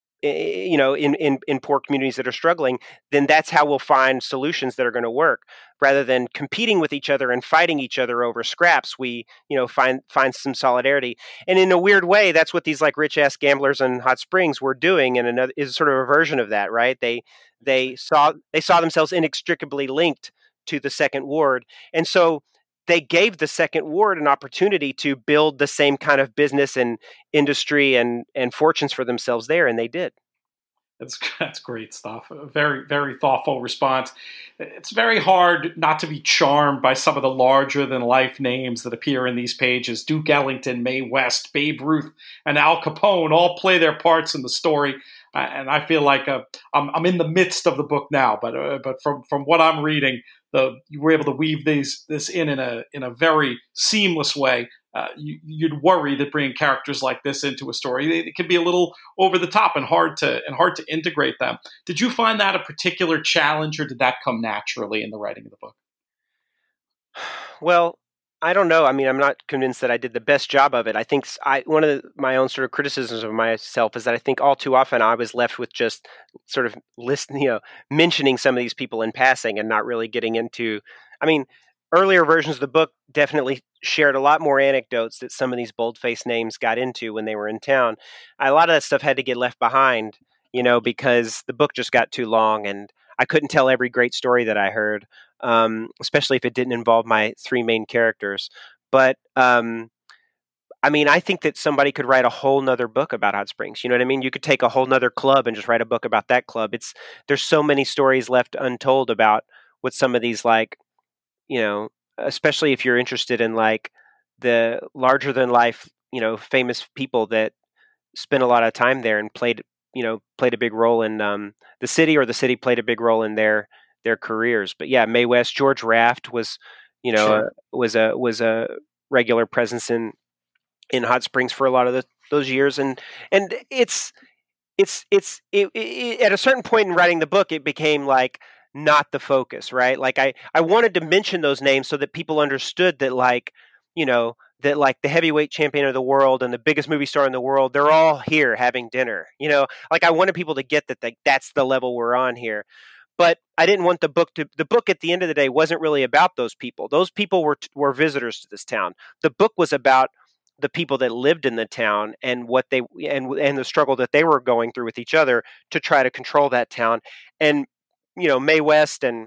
S2: in poor communities that are struggling, then that's how we'll find solutions that are going to work. Rather than competing with each other and fighting each other over scraps, we find some solidarity. And in a weird way, that's what these rich ass gamblers in Hot Springs were doing. And another is sort of a version of that, right? They saw themselves inextricably linked to the Second Ward, and so they gave the Second Ward an opportunity to build the same kind of business and industry and fortunes for themselves there, and they did.
S1: That's great stuff. A very, very thoughtful response. It's very hard not to be charmed by some of the larger-than-life names that appear in these pages. Duke Ellington, Mae West, Babe Ruth, and Al Capone all play their parts in the story. And I feel like I'm in the midst of the book now, but from what I'm reading, you were able to weave this in a very seamless way. You'd worry that bringing characters like this into a story, it can be a little over the top and hard to integrate them. Did you find that a particular challenge, or did that come naturally in the writing of the book?
S2: Well, I don't know. I mean, I'm not convinced that I did the best job of it. I think one of my own sort of criticisms of myself is that I think all too often I was left with just sort of mentioning some of these people in passing and not really getting into. I mean, earlier versions of the book definitely shared a lot more anecdotes that some of these boldface names got into when they were in town. A lot of that stuff had to get left behind, because the book just got too long and I couldn't tell every great story that I heard. Especially if it didn't involve my three main characters. But, I think that somebody could write a whole nother book about Hot Springs. You know what I mean? You could take a whole nother club and just write a book about that club. There's so many stories left untold about what some of these, especially if you're interested in, the larger than life, famous people that spent a lot of time there and played a big role in the city, or the city played a big role in their careers. But yeah, Mae West, George Raft was,
S1: Sure.
S2: was a regular presence in Hot Springs for a lot of those years, and it's at a certain point in writing the book, it became like not the focus, right? Like I wanted to mention those names so that people understood that, like, that like the heavyweight champion of the world and the biggest movie star in the world, they're all here having dinner. Like, I wanted people to get that, like, that's the level we're on here. But I didn't want the book at the end of the day wasn't really about those people. Those people were visitors to this town. The book was about the people that lived in the town and what they and the struggle that they were going through with each other to try to control that town. And Mae West and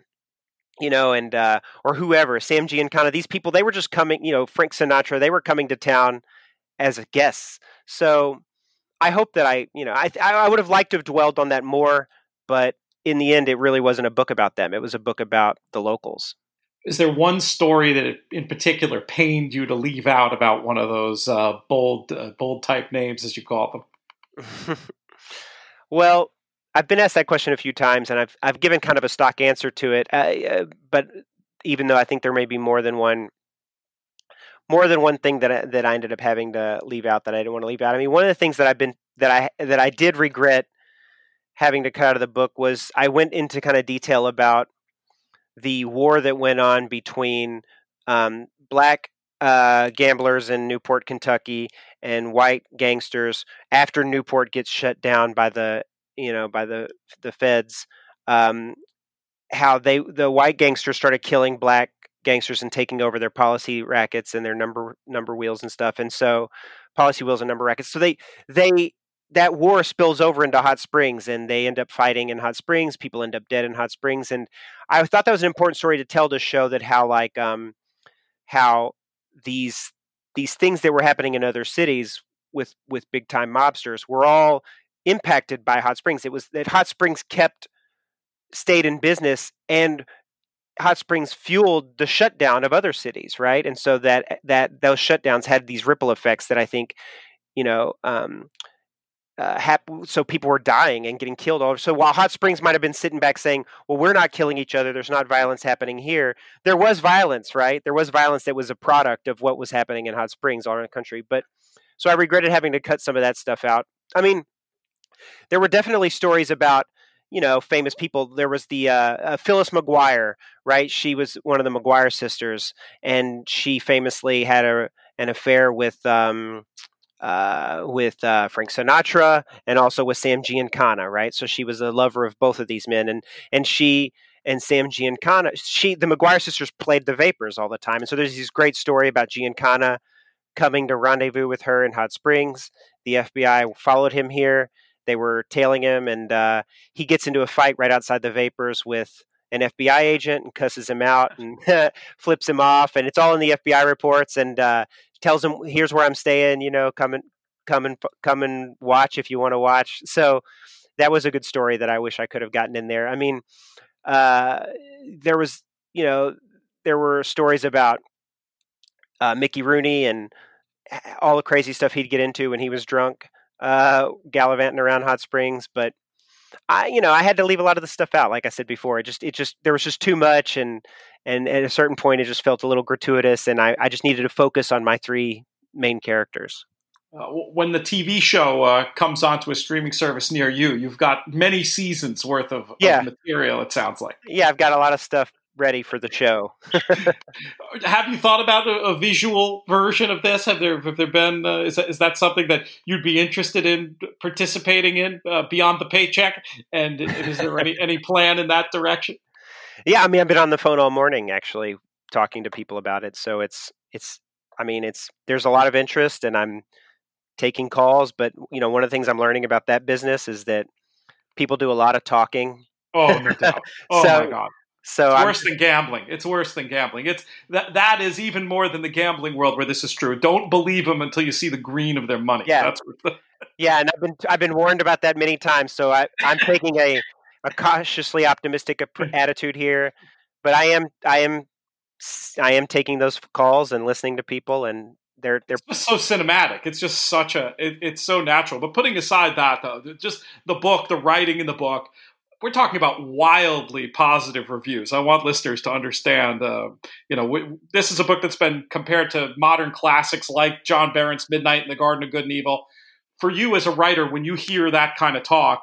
S2: or whoever, Sam Giancana, these people, they were just coming, Frank Sinatra, they were coming to town as guests. So I hope that I would have liked to have dwelled on that more, but in the end, it really wasn't a book about them. It was a book about the locals.
S1: Is there one story that in particular pained you to leave out about one of those bold type names, as you call them?
S2: Well, I've been asked that question a few times, and I've given kind of a stock answer to it. But even though I think there may be more than one thing that I ended up having to leave out that I didn't want to leave out. I mean, one of the things that I did regret having to cut out of the book was I went into kind of detail about the war that went on between black gamblers in Newport, Kentucky, and white gangsters after Newport gets shut down by the feds. How the white gangsters started killing black gangsters and taking over their policy rackets and their number wheels and stuff, and so policy wheels and number rackets. So that war spills over into Hot Springs, and they end up fighting in Hot Springs. People end up dead in Hot Springs, and I thought that was an important story to tell, to show that how these things that were happening in other cities with big time mobsters were all impacted by Hot Springs. It was that Hot Springs stayed in business, and Hot Springs fueled the shutdown of other cities, right? And so that those shutdowns had these ripple effects that I think, so people were dying and getting killed all over. So while Hot Springs might have been sitting back saying, well, we're not killing each other, there's not violence happening here, there was violence, right? There was violence that was a product of what was happening in Hot Springs all around the country. But so I regretted having to cut some of that stuff out. I mean, there were definitely stories about, famous people. There was the Phyllis McGuire, right? She was one of the McGuire sisters, and she famously had an affair with Frank Sinatra and also with Sam Giancana, right? So she was a lover of both of these men, and she and Sam Giancana, the McGuire sisters played the Vapors all the time, and so there's this great story about Giancana coming to rendezvous with her in Hot Springs. The FBI followed him here. They were tailing him, and he gets into a fight right outside the Vapors with an FBI agent and cusses him out and flips him off. And it's all in the FBI reports, and tells him, "Here's where I'm staying. Come and watch if you want to watch." So that was a good story that I wish I could have gotten in there. I mean, there were stories about Mickey Rooney and all the crazy stuff he'd get into when he was drunk, gallivanting around Hot Springs. But I had to leave a lot of the stuff out. Like I said before, there was just too much, and at a certain point, it just felt a little gratuitous, and I just needed to focus on my three main characters.
S1: When the TV show comes onto a streaming service near you, you've got many seasons worth of material, it sounds like.
S2: Yeah, I've got a lot of stuff ready for the show.
S1: Have you thought about a visual version of this? Have there been? Is that something that you'd be interested in participating in beyond the paycheck? And is there any plan in that direction?
S2: Yeah, I mean, I've been on the phone all morning actually talking to people about it. So there's a lot of interest, and I'm taking calls. But one of the things I'm learning about that business is that people do a lot of talking.
S1: Oh, no doubt. Oh my God.
S2: So
S1: it's worse than gambling. It's worse than gambling. It's that is even more than the gambling world where this is true. Don't believe them until you see the green of their money.
S2: Yeah, yeah, and I've been warned about that many times. So I'm taking a cautiously optimistic attitude here, but I am taking those calls and listening to people, and They're
S1: It's just so cinematic. It's just it's so natural. But putting aside that, though, just the book, the writing in the book, we're talking about wildly positive reviews. I want listeners to understand, this is a book that's been compared to modern classics like John Berendt's Midnight in the Garden of Good and Evil. For you as a writer, when you hear that kind of talk,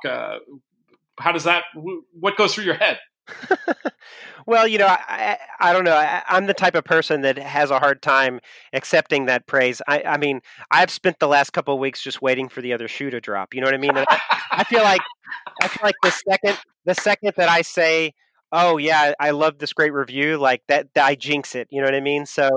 S1: what goes through your head?
S2: Well, I don't know. I'm the type of person that has a hard time accepting that praise. I mean, I've spent the last couple of weeks just waiting for the other shoe to drop. You know what I mean? And I feel like the second that I say, "Oh yeah, I love this great review," like that I jinx it. You know what I mean? So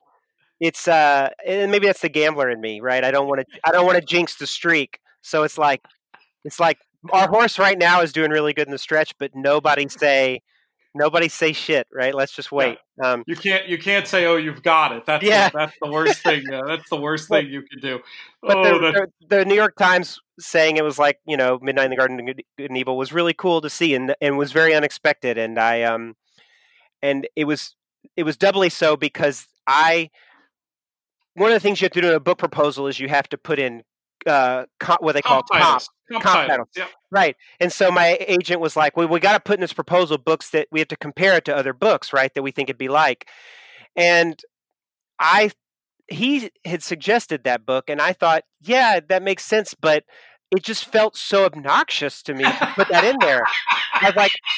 S2: and maybe that's the gambler in me, right? I don't want to jinx the streak. So it's like our horse right now is doing really good in the stretch, but nobody say shit, right? Let's just wait.
S1: Yeah. You can't say, "Oh, you've got it." That's the worst thing. That's the worst thing you can do.
S2: But the New York Times saying it was like Midnight in the Garden of Good and Evil was really cool to see, and was very unexpected. And and it was doubly so because one of the things you have to do in a book proposal is you have to put in what they call comp titles. Yep. Right. And so my agent was like, well, we got to put in this proposal books that we have to compare it to other books, right, that we think it'd be like. And he had suggested that book, and I thought, yeah, that makes sense, but it just felt so obnoxious to me to put that in there. I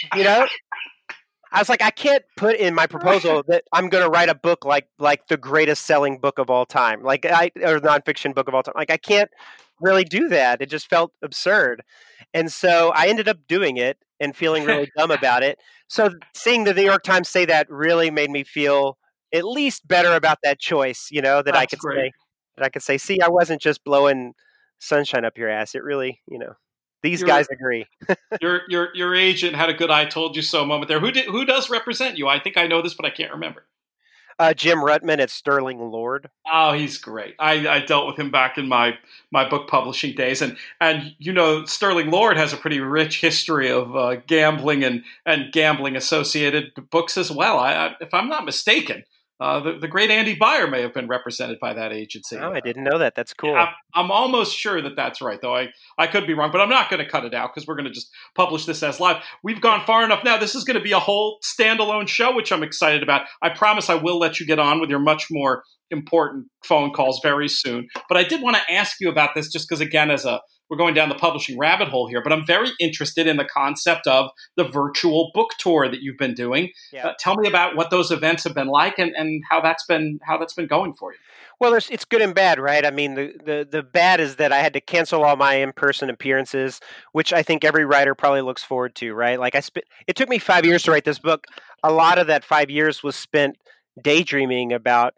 S2: was like, I can't put in my proposal that I'm going to write a book like the greatest selling book of all time, or nonfiction book of all time. Like, I can't really do that. It just felt absurd. And so I ended up doing it and feeling really dumb about it. So seeing the New York Times say that really made me feel at least better about that choice, that I could say, see, I wasn't just blowing sunshine up your ass. It really, these guys agree.
S1: your agent had a good "I told you so" moment there. Who does represent you? I think I know this, but I can't remember.
S2: Jim Rutman at Sterling Lord.
S1: Oh, he's great. I dealt with him back in my book publishing days, and Sterling Lord has a pretty rich history of gambling and gambling associated books as well. If I'm not mistaken. The great Andy Beyer may have been represented by that agency.
S2: Oh, I didn't know that. That's cool.
S1: I'm almost sure that that's right, though. I could be wrong, but I'm not going to cut it out because we're going to just publish this as live. We've gone far enough now. This is going to be a whole standalone show, which I'm excited about. I promise I will let you get on with your much more important phone calls very soon. But I did want to ask you about this just because, again, we're going down the publishing rabbit hole here, but I'm very interested in the concept of the virtual book tour that you've been doing. Yeah. Tell me about what those events have been like and how that's been going for you.
S2: Well, it's good and bad, right? I mean, the bad is that I had to cancel all my in-person appearances, which I think every writer probably looks forward to, right? Like it took me 5 years to write this book. A lot of that 5 years was spent daydreaming about,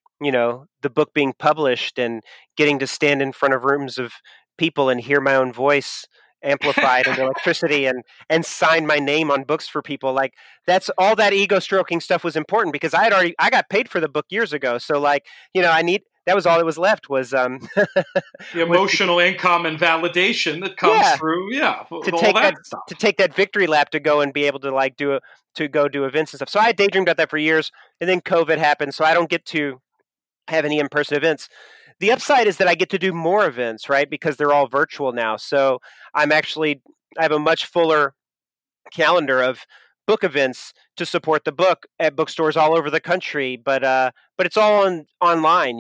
S2: the book being published and getting to stand in front of rooms of people and hear my own voice amplified and electricity and sign my name on books for people. Like that's all that ego stroking stuff was important because I got paid for the book years ago. So that was all that was left was
S1: the emotional income and validation that comes through. Yeah.
S2: To take that victory lap to go and be able to go do events and stuff. So I daydreamed about that for years, and then COVID happened. So I don't get to have any in-person events. The upside is that I get to do more events, right? Because they're all virtual now. So I have a much fuller calendar of book events to support the book at bookstores all over the country. But it's all online,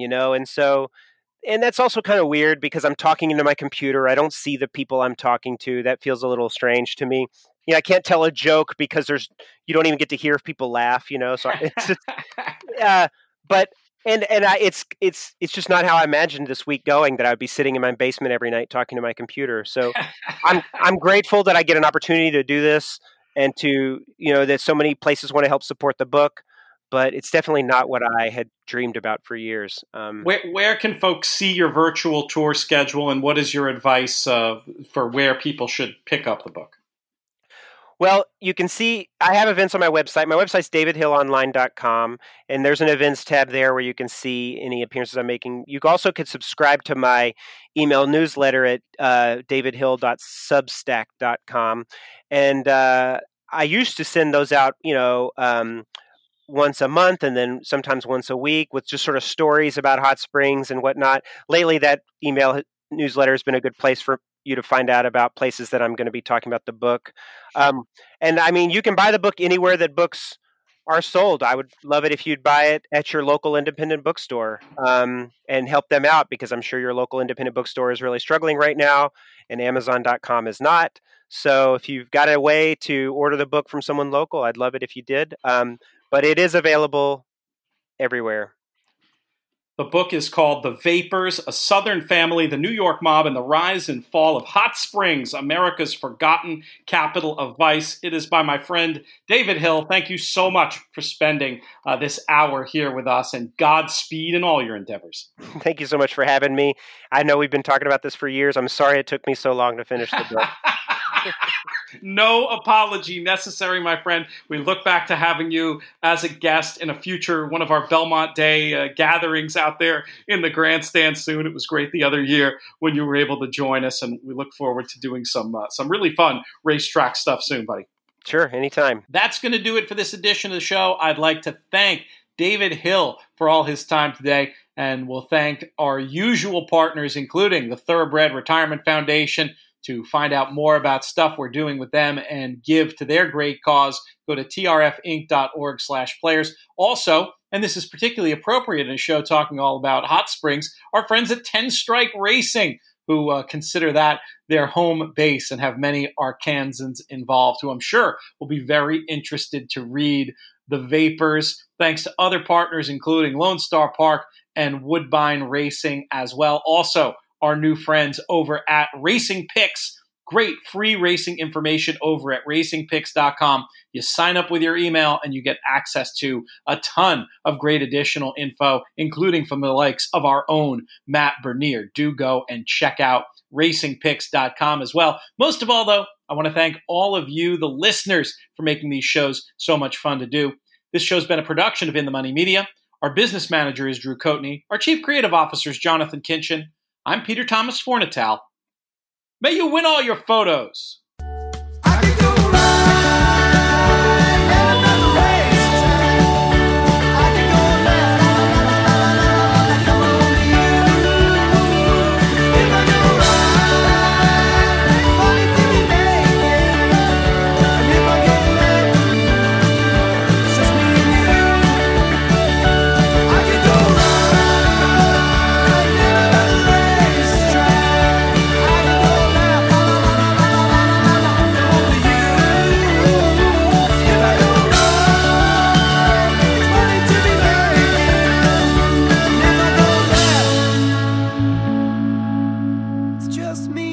S2: and that's also kind of weird because I'm talking into my computer. I don't see the people I'm talking to. That feels a little strange to me. I can't tell a joke because you don't even get to hear if people laugh, So it's but. It's just not how I imagined this week going, that I would be sitting in my basement every night talking to my computer. So I'm grateful that I get an opportunity to do this and to, that so many places want to help support the book, but it's definitely not what I had dreamed about for years.
S1: Where can folks see your virtual tour schedule, and what is your advice for where people should pick up the book?
S2: Well, you can see I have events on my website. My website's davidhillonline.com, and there's an events tab there where you can see any appearances I'm making. You also could subscribe to my email newsletter at davidhill.substack.com. And I used to send those out, once a month and then sometimes once a week with just sort of stories about hot springs and whatnot. Lately, that email newsletter has been a good place for you to find out about places that I'm going to be talking about the book. And I mean, you can buy the book anywhere that books are sold. I would love it if you'd buy it at your local independent bookstore and help them out, because I'm sure your local independent bookstore is really struggling right now and Amazon.com is not. So if you've got a way to order the book from someone local, I'd love it if you did. But it is available everywhere.
S1: The book is called The Vapors, A Southern Family, the New York Mob, and the Rise and Fall of Hot Springs, America's Forgotten Capital of Vice. It is by my friend David Hill. Thank you so much for spending this hour here with us, and Godspeed in all your endeavors.
S2: Thank you so much for having me. I know we've been talking about this for years. I'm sorry it took me so long to finish the book.
S1: No apology necessary, my friend. We look back to having you as a guest in a future one of our Belmont Day gatherings out there in the grandstand soon. It was great the other year when you were able to join us, and we look forward to doing some really fun racetrack stuff soon, buddy.
S2: Sure, anytime.
S1: That's going to do it for this edition of the show. I'd like to thank David Hill for all his time today, and we'll thank our usual partners, including the Thoroughbred Retirement Foundation. To find out more about stuff we're doing with them and give to their great cause, go to trfinc.org/players. Also, and this is particularly appropriate in a show talking all about hot springs, our friends at 10 Strike Racing, who consider that their home base and have many Arkansans involved, who I'm sure will be very interested to read The Vapors, thanks to other partners, including Lone Star Park and Woodbine Racing as well. Also, our new friends over at Racing Picks. Great free racing information over at racingpicks.com. You sign up with your email and you get access to a ton of great additional info, including from the likes of our own Matt Bernier. Do go and check out racingpicks.com as well. Most of all, though, I want to thank all of you, the listeners, for making these shows so much fun to do. This show's been a production of In the Money Media. Our business manager is Drew Coatney. Our chief creative officer is Jonathan Kinchin. I'm Peter Thomas Fornatal. May you win all your photos.
S3: Just me.